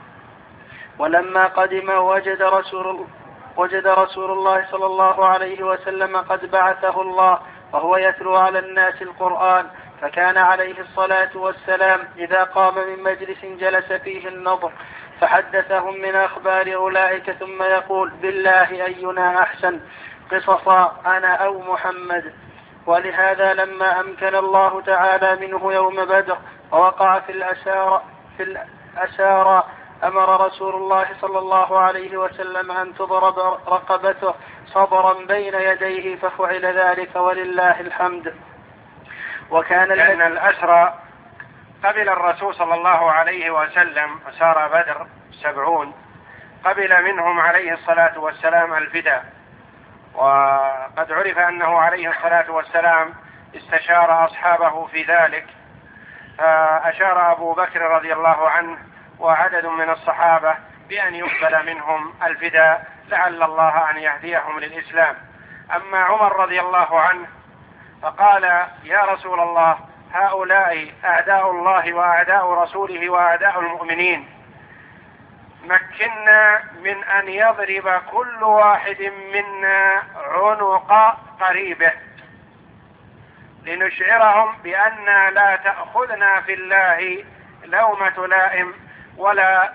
ولما قدم وجد رسول, وجد رسول الله صلى الله عليه وسلم قد بعثه الله وهو يتلو على الناس القرآن، فكان عليه الصلاة والسلام إذا قام من مجلس جلس فيه النضر فحدثهم من أخبار أولئك، ثم يقول: بالله أينا أحسن قصصا، أنا أو محمد. ولهذا لما أمكن الله تعالى منه يوم بدر ووقع في الأسارى, في الأسارى أمر رسول الله صلى الله عليه وسلم أن تضرب رقبته صبرا بين يديه، ففعل ذلك ولله الحمد. وكان لأن الأسرى قبل الرسول صلى الله عليه وسلم أسارى بدر سبعون، قبل منهم عليه الصلاة والسلام الفداء، وقد عرف أنه عليه الصلاة والسلام استشار أصحابه في ذلك، فأشار أبو بكر رضي الله عنه وعدد من الصحابة بأن يقبل منهم الفداء لعل الله أن يهديهم للإسلام. أما عمر رضي الله عنه فقال: يا رسول الله، هؤلاء أعداء الله وأعداء رسوله وأعداء المؤمنين، مكنا من أن يضرب كل واحد منا عنق قريبه لنشعرهم بأن لا تأخذنا في الله لومة لائم ولا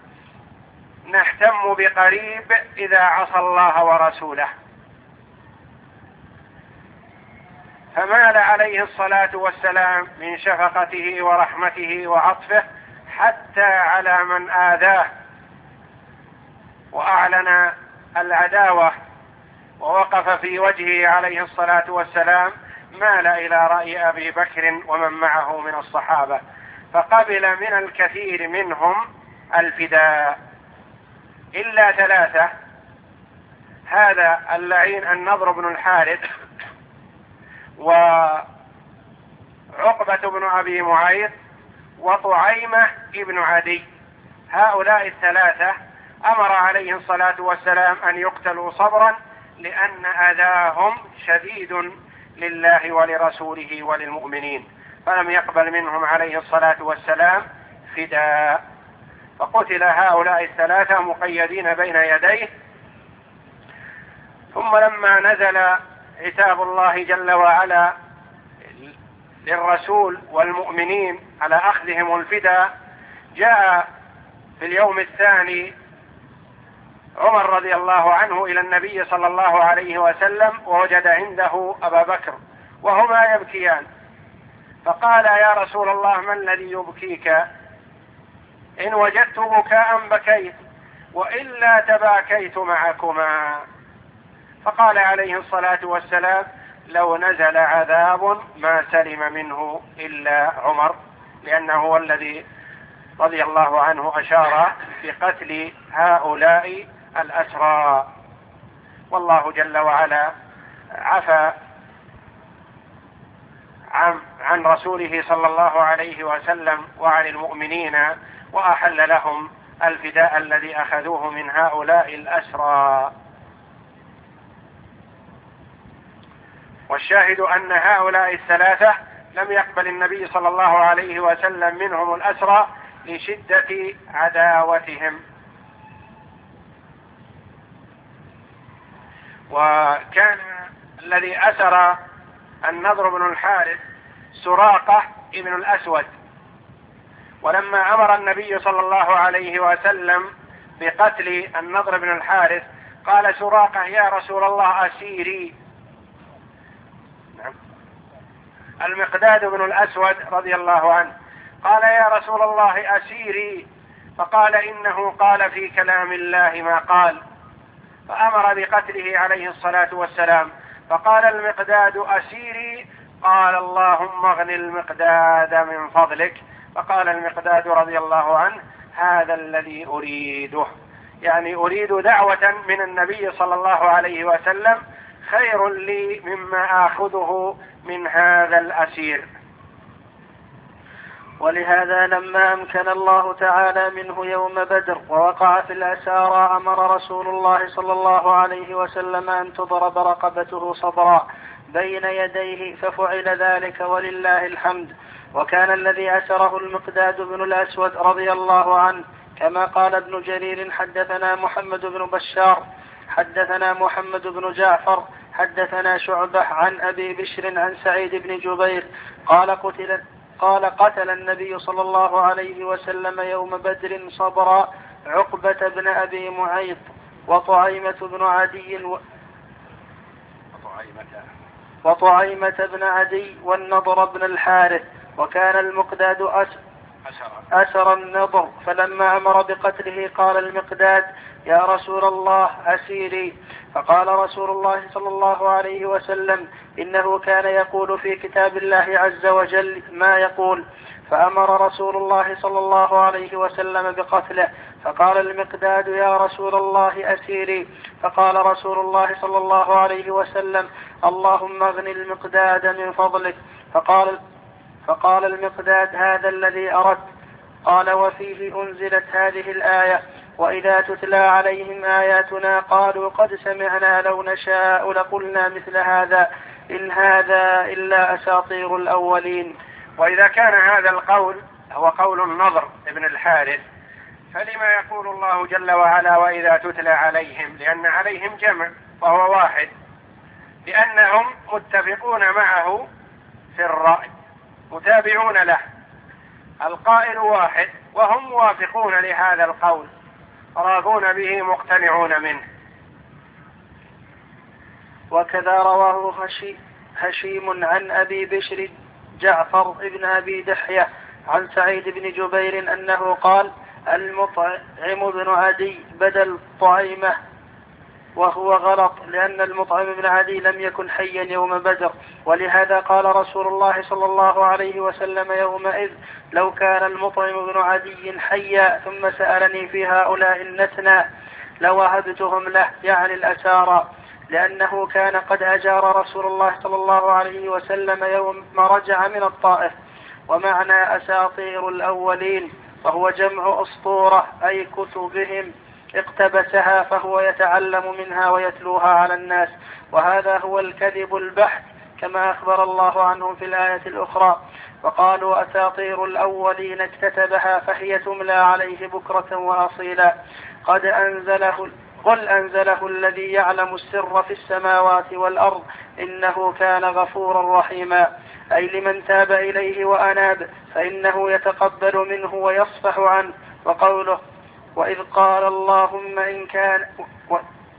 نهتم بقريب إذا عصى الله ورسوله. فمال عليه الصلاة والسلام من شفقته ورحمته وعطفه حتى على من آذاه وأعلن العداوة ووقف في وجهه عليه الصلاة والسلام، مال إلى رأي أبي بكر ومن معه من الصحابة، فقبل من الكثير منهم الفداء إلا ثلاثة: هذا اللعين النضر بن الحارث، وعقبة بن أبي معيط، وطعيمة ابن عدي. هؤلاء الثلاثة أمر عليه الصلاة والسلام أن يقتلوا صبرا، لأن أذاهم شديد لله ولرسوله وللمؤمنين، فلم يقبل منهم عليه الصلاة والسلام فداء، فقتل هؤلاء الثلاثة مقيدين بين يديه. ثم لما نزل عتاب الله جل وعلا للرسول والمؤمنين على أخذهم الفداء، جاء في اليوم الثاني عمر رضي الله عنه إلى النبي صلى الله عليه وسلم ووجد عنده أبا بكر وهما يبكيان، فقال: يا رسول الله، ما الذي يبكيك؟ إن وجدت بكاء بكيت، وإلا تباكيت معكما. فقال عليه الصلاة والسلام: لو نزل عذاب ما سلم منه إلا عمر، لأنه هو الذي رضي الله عنه أشار بقتل هؤلاء الأسرى. والله جل وعلا عفى عن, عن رسوله صلى الله عليه وسلم وعن المؤمنين، وأحل لهم الفداء الذي أخذوه من هؤلاء الأسرى. والشاهد أن هؤلاء الثلاثة لم يقبل النبي صلى الله عليه وسلم منهم الأسرى لشدة عداوتهم. وكان الذي أسر النضر بن الحارث سراقة ابن الأسود ولما أمر النبي صلى الله عليه وسلم بقتل النضر بن الحارث قال سراقة يا رسول الله أسيري. نعم. المقداد بن الأسود رضي الله عنه قال يا رسول الله أسيري، فقال إنه قال في كلام الله ما قال، فأمر بقتله عليه الصلاة والسلام. فقال المقداد أسيري، قال اللهم اغن المقداد من فضلك. فقال المقداد رضي الله عنه هذا الذي أريده، يعني أريد دعوة من النبي صلى الله عليه وسلم خير لي مما آخذه من هذا الأسير. ولهذا لما أمكن الله تعالى منه يوم بدر ووقع في الأسارى أمر رسول الله صلى الله عليه وسلم أن تضرب رقبته صبرا بين يديه، ففعل ذلك ولله الحمد. وكان الذي أسره المقداد بن الأسود رضي الله عنه كما قال ابن جرير حدثنا محمد بن بشار حدثنا محمد بن جعفر حدثنا شعبة عن أبي بشر عن سعيد بن جبير قال قتل قال قتل النبي صلى الله عليه وسلم يوم بدر صبرا عقبة بن أبي معيط وطعيمة بن عدي و... وطعيمة بن عدي والنضر بن الحارث. وكان المقداد أس... أسر النضر، فلما أمر بقتله قال المقداد يا رسول الله أسيري. فقال رسول الله صلى الله عليه وسلم إنه كان يقول في كتاب الله عز وجل ما يقول، فأمر رسول الله صلى الله عليه وسلم بقتله. فقال المقداد يا رسول الله أسيري. فقال رسول الله صلى الله عليه وسلم اللهم اغن المقداد من فضلك. فقال, فقال المقداد هذا الذي أردت. قال وفيه أنزلت هذه الآية وإذا تتلى عليهم آياتنا قالوا قد سمعنا لو نشاء لقلنا مثل هذا إن هذا إلا أساطير الأولين. وإذا كان هذا القول هو قول النضر ابن الحارث، فلما يقول الله جل وعلا وإذا تتلى عليهم؟ لأن عليهم جمع وهو واحد، لأنهم متفقون معه في الرأي متابعون له، القائل واحد وهم موافقون لهذا القول راضون به مقتنعون منه. وكذا رواه هشيم عن أبي بشر جعفر بن أبي دحية عن سعيد بن جبير أنه قال المطعم بن عدي بدل طعيمة، وهو غلط لأن المطعم بن عدي لم يكن حيا يوم بدر. ولهذا قال رسول الله صلى الله عليه وسلم يومئذ لو كان المطعم بن عدي حيا ثم سألني في هؤلاء النتنى لوهبتهم له، يعني الأسارى، لأنه كان قد أجار رسول الله صلى الله عليه وسلم يوم ما رجع من الطائف. ومعنى أساطير الأولين فهو جمع أسطورة أي كتبهم اقتبسها فهو يتعلم منها ويتلوها على الناس، وهذا هو الكذب البحث كما أخبر الله عنهم في الآية الأخرى. وقالوا أساطير الأولين اكتتبها فهي تملى عليه بكرة وأصيلا قد أنزله قل أنزله الذي يعلم السر في السماوات والأرض إنه كان غفورا رحيما، أي لمن تاب إليه وأناب فإنه يتقبل منه ويصفح عنه. وقوله وإذ قال اللهم إن كان و...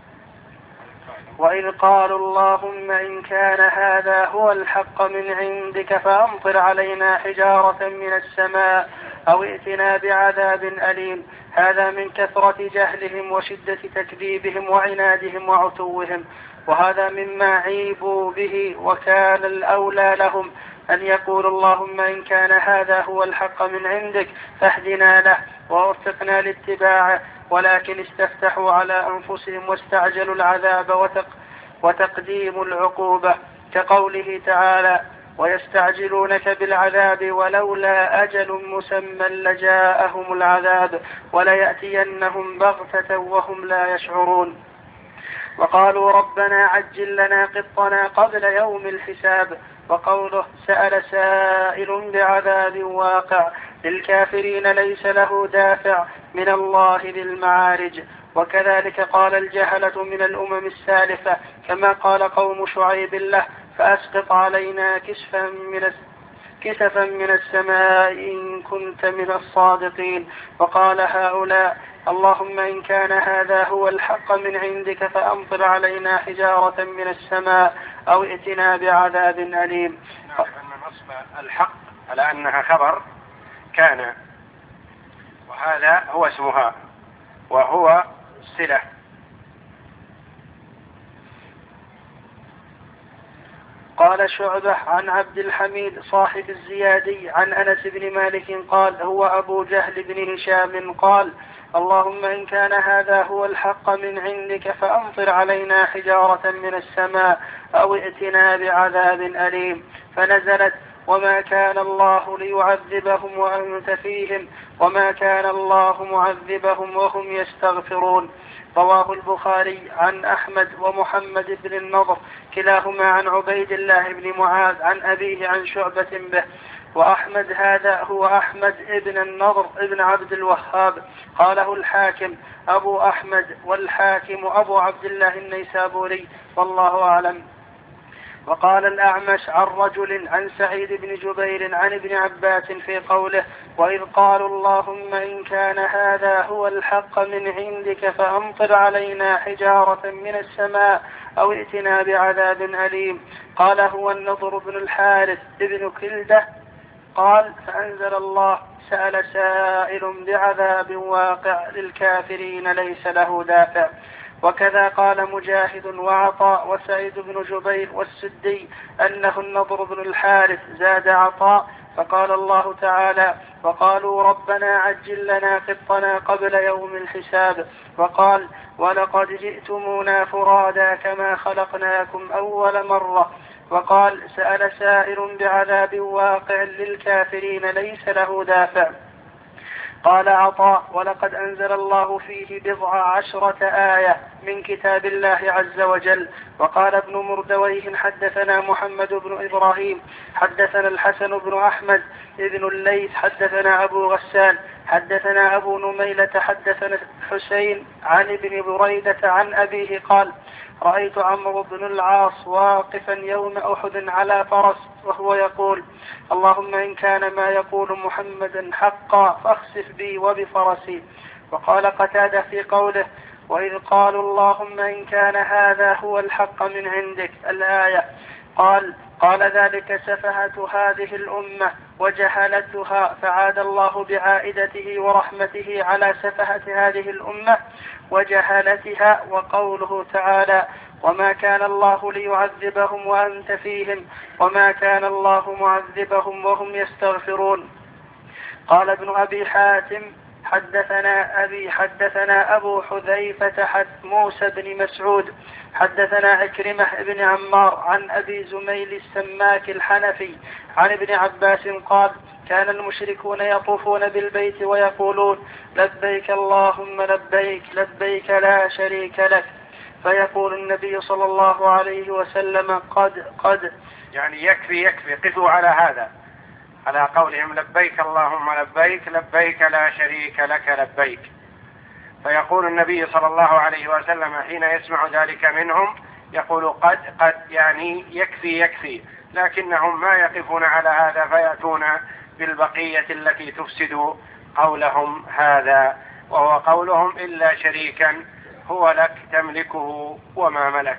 وإذ قالوا اللهم إن كان هذا هو الحق من عندك فأمطر علينا حجارة من السماء أو ائتنا بعذاب أليم. هذا من كثرة جهلهم وشدة تكذيبهم وعنادهم وعتوهم، وهذا مما عيبوا به، وكان الأولى لهم أن يقول اللهم إن كان هذا هو الحق من عندك فاهدنا له ووفقنا لاتباعه، ولكن استفتحوا على أنفسهم واستعجلوا العذاب وتق وتقديم العقوبة، كقوله تعالى ويستعجلونك بالعذاب ولولا أجل مسمى لجاءهم العذاب وليأتينهم بغتة وهم لا يشعرون. وقالوا ربنا عجل لنا قطنا قبل يوم الحساب. وقوله سأل سائل بعذاب واقع للكافرين ليس له دافع من الله ذي المعارج. وكذلك قال الجهلة من الأمم السالفة كما قال قوم شعيب له فأسقط علينا كسفا من كسفا من السماء إن كنت من الصادقين. وقال هؤلاء: اللهم إن كان هذا هو الحق من عندك فأمطر علينا حجارة من السماء أو ائتنا بعذاب أليم. نعم، أن نصب الحق على أنها خبر كان، وهذا هو اسمها وهو صلة. قال شعبة عن عبد الحميد صاحب الزيادي عن أنس بن مالك قال: هو أبو جهل بن هشام قال: اللهم إن كان هذا هو الحق من عندك فأمطر علينا حجارة من السماء أو ائتنا بعذاب أليم. فنزلت: وما كان الله ليعذبهم وأنت فيهم وما كان الله معذبهم وهم يستغفرون. رواه البخاري عن أحمد ومحمد بن النضر كلاهما عن عبيد الله بن معاذ عن أبيه عن شعبة به. وأحمد هذا هو أحمد ابن النضر ابن عبد الوهاب قاله الحاكم أبو أحمد، والحاكم أبو عبد الله النيسابوري، والله أعلم. وقال الأعمش عن رجل عن سعيد بن جبير عن ابن عباس في قوله: وإذ قالوا اللهم إن كان هذا هو الحق من عندك فأمطر علينا حجارة من السماء أو ائتنا بعذاب أليم. قال: هو النضر بن الحارث ابن كلدة. قال: فأنزل الله: سأل سائل بعذاب واقع للكافرين ليس له دافع. وكذا قال مجاهد وعطاء وسعيد بن جبير والسدي أنه النضر بن الحارث زاد عطاء، فقال الله تعالى: وقالوا ربنا عجل لنا قطنا قبل يوم الحساب. وقال: ولقد جئتمونا فرادا كما خلقناكم أول مرة. وقال: سأل سائل بعذاب واقع للكافرين ليس له دافع. قال عطاء: ولقد أنزل الله فيه بضع عشرة آية من كتاب الله عز وجل. وقال ابن مردويه: حدثنا محمد بن إبراهيم حدثنا الحسن بن أحمد ابن الليث حدثنا أبو غسان حدثنا أبو نميلة حدثنا حسين عن ابن بريدة عن أبيه قال: رأيت عمرو بن العاص واقفا يوم أحد على فرس وهو يقول: اللهم إن كان ما يقول محمد حقا فاخسف بي وبفرسي. وقال قتادة في قوله: وإذ قالوا اللهم إن كان هذا هو الحق من عندك الآية. قال: قال ذلك سفهة هذه الأمة وجهلتها، فعاد الله بعائدته ورحمته على سفهة هذه الأمة وجهلتها. وقوله تعالى: وما كان الله ليعذبهم وأنت فيهم وما كان الله معذبهم وهم يستغفرون. قال ابن أبي حاتم: حدثنا أبي حدثنا أبو حذيفة حد موسى بن مسعود حدثنا عكرمة بن عمار عن أبي زميل السماك الحنفي عن ابن عباس قال: كان المشركون يطوفون بالبيت ويقولون: لبيك اللهم لبيك لبيك لا شريك لك. فيقول النبي صلى الله عليه وسلم: قد قد يعني يكفي يكفي قفوا على هذا، على قولهم لبيك اللهم لبيك لبيك لا شريك لك لبيك. فيقول النبي صلى الله عليه وسلم حين يسمع ذلك منهم يقول قد قد يعني يكفي يكفي، لكنهم ما يقفون على هذا فيأتون بالبقية التي تفسد قولهم هذا، وهو قولهم إلا شريكا هو لك تملكه وما ملك.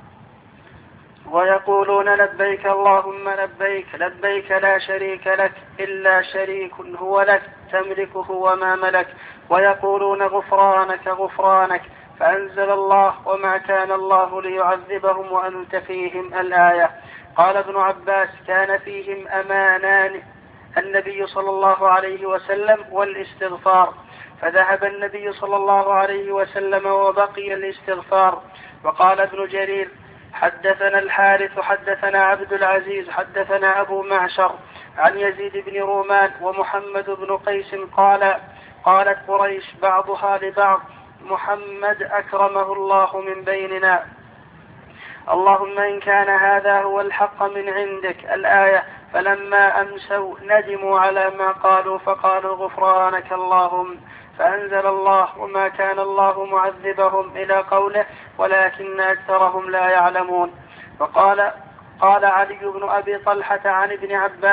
ويقولون: لبيك اللهم لبيك لبيك لا شريك لك إلا شريك هو لك تملكه وما ملك. ويقولون: غفرانك غفرانك. فأنزل الله: وما كان الله ليعذبهم وأنت فيهم الآية. قال ابن عباس: كان فيهم أمانان: النبي صلى الله عليه وسلم والاستغفار، فذهب النبي صلى الله عليه وسلم وبقي الاستغفار. وقال ابن جرير: حدثنا الحارث حدثنا عبد العزيز حدثنا أبو معشر عن يزيد بن رومان ومحمد بن قيس قال: قالت قريش بعضها لبعض: محمد أكرمه الله من بيننا، اللهم إن كان هذا هو الحق من عندك الآية. فلما أمسوا ندموا على ما قالوا فقالوا: غفرانك اللهم. فأنزل الله: وما كان الله معذبهم إلى قوله: ولكن أكثرهم لا يعلمون. وقال قال علي بن أبي طلحة عن ابن عباس: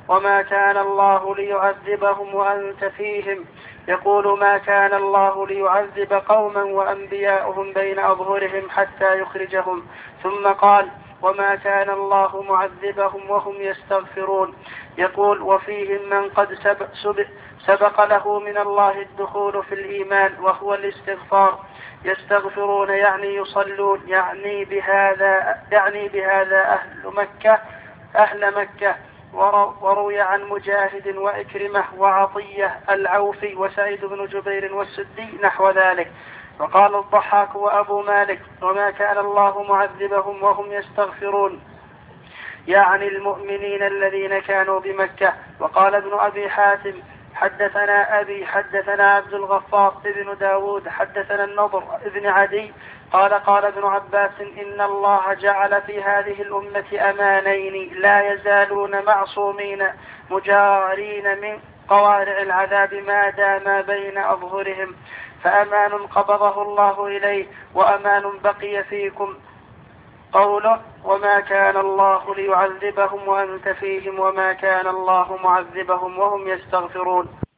وما كان الله ليعذبهم وأنت فيهم. يقول ما كان الله ليعذب قوما وأنبياؤهم بين أظهرهم حتى يخرجهم. ثم قال وما كان الله معذبهم وهم يستغفرون. يقول وفيهم من قد سبق, سبق له من الله الدخول في الإيمان وهو الاستغفار. يستغفرون يعني يصلون، يعني بهذا, يعني بهذا أهل مكة أهل مكة. وروي عن مجاهد وإكرمة وعطية العوفي وسعيد بن جبير والسدي نحو ذلك. وقال الضحاك وأبو مالك وما كان الله معذبهم وهم يستغفرون، يعني المؤمنين الذين كانوا بمكة. وقال ابن أبي حاتم حدثنا أبي حدثنا عبد الغفار ابن داود حدثنا النضر ابن عدي قال قال ابن عباس إن الله جعل في هذه الأمة أمانين لا يزالون معصومين مجارين من قوارع العذاب ما دام بين أظهرهم، فأمان قبضه الله إليه وأمان بقي فيكم. قوله وما كان الله ليعذبهم وأنت فيهم وما كان الله معذبهم وهم يستغفرون.